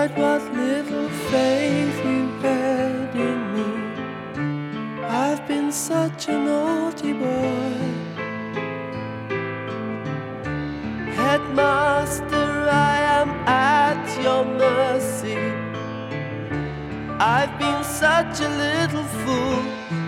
despite what little faith you had in me. I've been such a naughty boy. Headmaster, I am at your mercy. I've been such a little fool.